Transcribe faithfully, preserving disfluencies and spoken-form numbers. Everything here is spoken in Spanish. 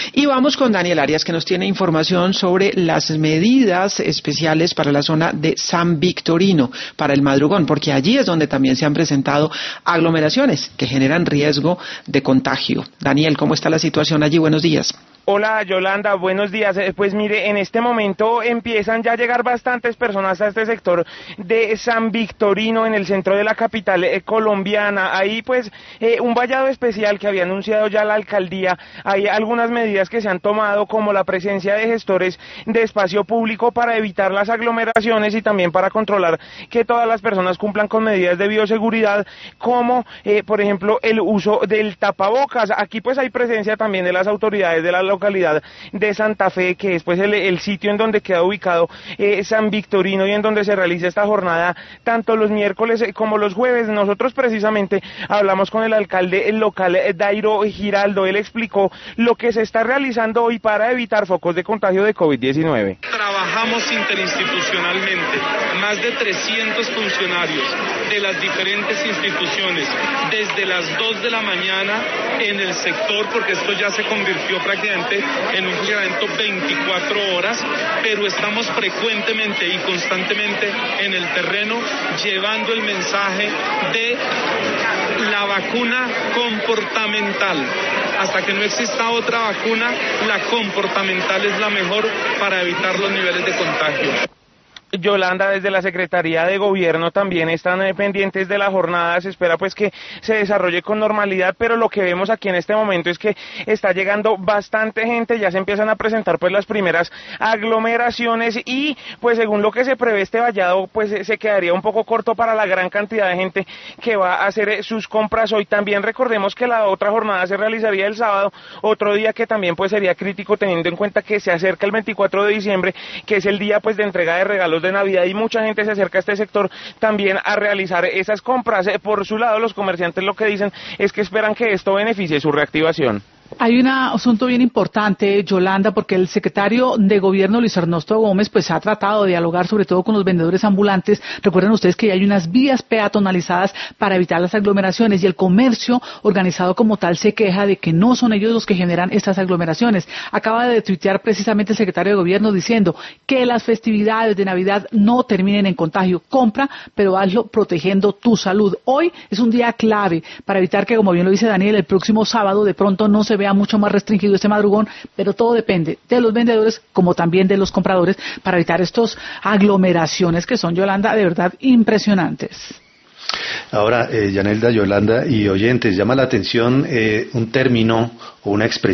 Y vamos con Daniel Arias, que nos tiene información sobre las medidas especiales para la zona de San Victorino, para el madrugón, porque allí es donde también se han presentado aglomeraciones que generan riesgo de contagio. Daniel, ¿cómo está la situación allí? Buenos días. Hola Yolanda, buenos días. Pues mire, en este momento empiezan ya a llegar bastantes personas a este sector de San Victorino, en el centro de la capital eh, colombiana. Ahí pues eh, un vallado especial que había anunciado ya la alcaldía. Hay algunas medidas que se han tomado, como la presencia de gestores de espacio público para evitar las aglomeraciones y también para controlar que todas las personas cumplan con medidas de bioseguridad, como eh, por ejemplo el uso del tapabocas. Aquí pues hay presencia también de las autoridades de la localidad de Santa Fe, que es pues el, el sitio en donde queda ubicado eh, San Victorino y en donde se realiza esta jornada tanto los miércoles como los jueves. Nosotros precisamente hablamos con el alcalde local Dairo Giraldo. Él explicó lo que se está realizando hoy para evitar focos de contagio de COVID diecinueve. Trabajamos interinstitucionalmente, más de trescientos funcionarios de las diferentes instituciones, desde las dos de la mañana en el sector, porque esto ya se convirtió prácticamente en un funcionamiento veinticuatro horas, pero estamos frecuentemente y constantemente en el terreno llevando el mensaje de la vacuna comportamental. Hasta que no exista otra vacuna, la comportamental es la mejor para evitar los niveles de contagio. Yolanda, desde la Secretaría de Gobierno también están eh, pendientes de la jornada. Se espera pues que se desarrolle con normalidad, pero lo que vemos aquí en este momento es que está llegando bastante gente, ya se empiezan a presentar pues las primeras aglomeraciones y pues según lo que se prevé, este vallado pues se quedaría un poco corto para la gran cantidad de gente que va a hacer eh, sus compras hoy. También recordemos que la otra jornada se realizaría el sábado, otro día que también pues sería crítico teniendo en cuenta que se acerca el veinticuatro de diciembre, que es el día pues de entrega de regalos de Navidad, y mucha gente se acerca a este sector también a realizar esas compras. Por su lado, los comerciantes lo que dicen es que esperan que esto beneficie su reactivación. Hay un asunto bien importante, Yolanda, porque el secretario de Gobierno, Luis Ernesto Gómez, pues ha tratado de dialogar sobre todo con los vendedores ambulantes. Recuerden ustedes que hay unas vías peatonalizadas para evitar las aglomeraciones y el comercio organizado como tal se queja de que no son ellos los que generan estas aglomeraciones. Acaba de tuitear precisamente el secretario de Gobierno diciendo que las festividades de Navidad no terminen en contagio. Compra, pero hazlo protegiendo tu salud. Hoy es un día clave para evitar que, como bien lo dice Daniel, el próximo sábado de pronto no se vea mucho más restringido este madrugón, pero todo depende de los vendedores como también de los compradores para evitar estos aglomeraciones que son, Yolanda, de verdad impresionantes. Ahora, eh, Yanelda, Yolanda y oyentes, llama la atención eh, un término o una expresión